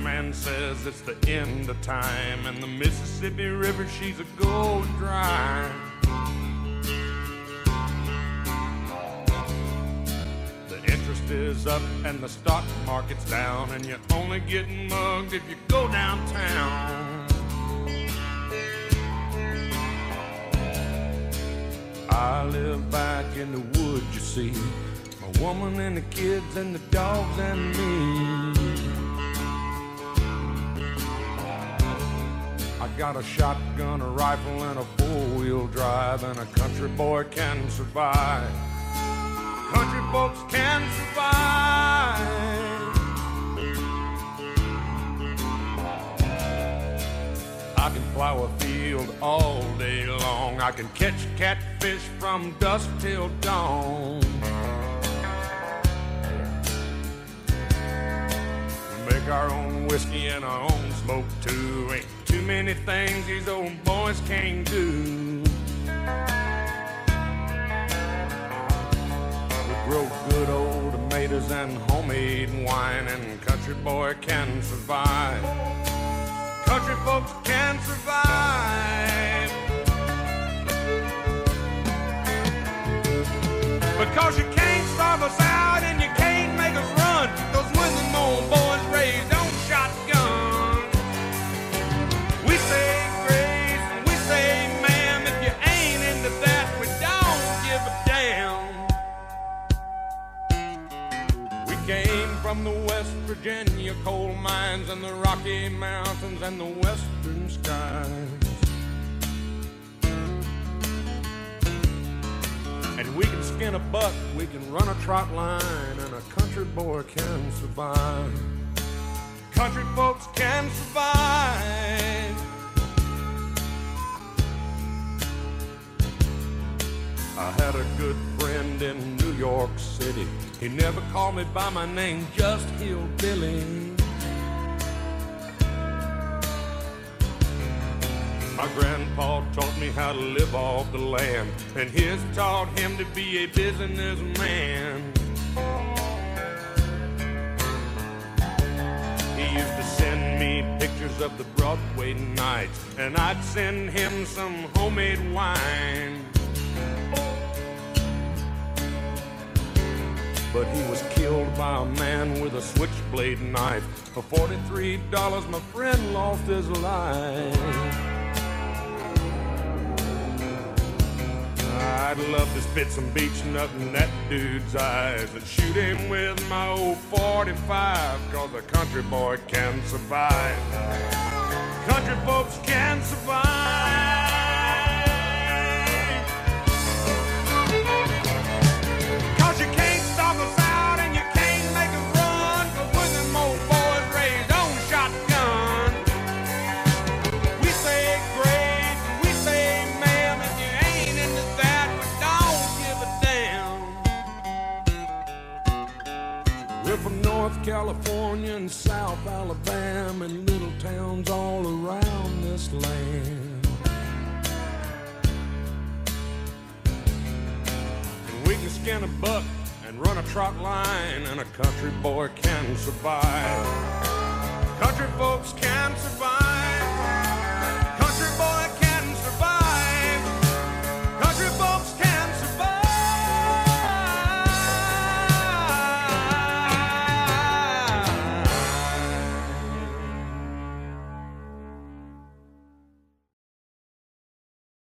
man says it's the end of time, and the Mississippi River, she's a gold dry. The interest is up and the stock market's down, and you're only getting mugged if you go downtown. I live back in the woods, you see, my woman and the kids and the dogs and me. I got a shotgun, a rifle, and a four-wheel drive, and a country boy can survive. Country folks can survive. I can plow a field all day long. I can catch catfish from dusk till dawn. We make our own whiskey and our own smoke too. Ain't too many things these old boys can't do. We grow good old tomatoes and homemade wine, and country boy can survive. Country folks can survive. Because you can't starve us out and you can't make us run, 'cause when them old boys raised on shotgun, we say grace and we say ma'am. If you ain't into that, we don't give a damn. We came from the West Virginia coal mines and the Rocky Mountains and the western skies. And we can skin a buck, we can run a trot line, and a country boy can survive. Country folks can survive. I had a good friend in New York City. He never called me by my name, just Hillbilly. My grandpa taught me how to live off the land, and his taught him to be a businessman. He used to send me pictures of the Broadway nights, and I'd send him some homemade wine. But he was killed by a man with a switchblade knife. For $43, my friend lost his life. I'd love to spit some beach nut in that dude's eyes and shoot him with my old 45, 'cause a country boy can survive. Country folks can survive. California and South Alabama and little towns all around this land. And we can skin a buck and run a trot line, and a country boy can survive. Country folks can survive.